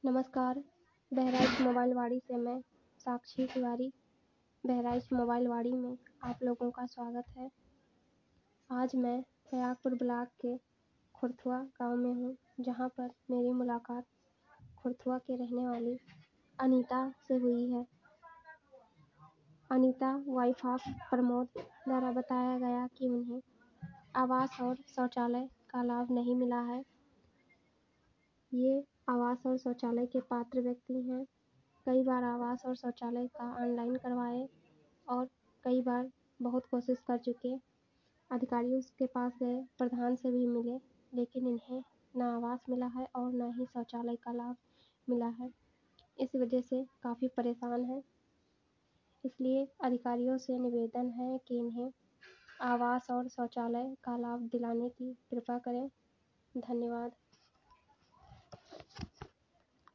नमस्कार। बहराइच मोबाइल वाड़ी से मैं साक्षी तिवारी बहराइच मोबाइल वाड़ी में आप लोगों का स्वागत है। आज मैं प्रयागपुर ब्लॉक के खुरथुआ गांव में हूं, जहां पर मेरी मुलाकात खुरथुआ के रहने वाली अनीता से हुई है। अनीता वाइफ ऑफ प्रमोद द्वारा बताया गया कि उन्हें आवास और शौचालय का लाभ नहीं मिला है। ये आवास और शौचालय के पात्र व्यक्ति हैं। कई बार आवास और शौचालय का ऑनलाइन करवाए और कई बार बहुत कोशिश कर चुके। अधिकारियों के पास गए, प्रधान से भी मिले, लेकिन इन्हें ना आवास मिला है और ना ही शौचालय का लाभ मिला है। इस वजह से काफ़ी परेशान हैं। इसलिए अधिकारियों से निवेदन है कि इन्हें आवास और शौचालय का लाभ दिलाने की कृपा करें। धन्यवाद।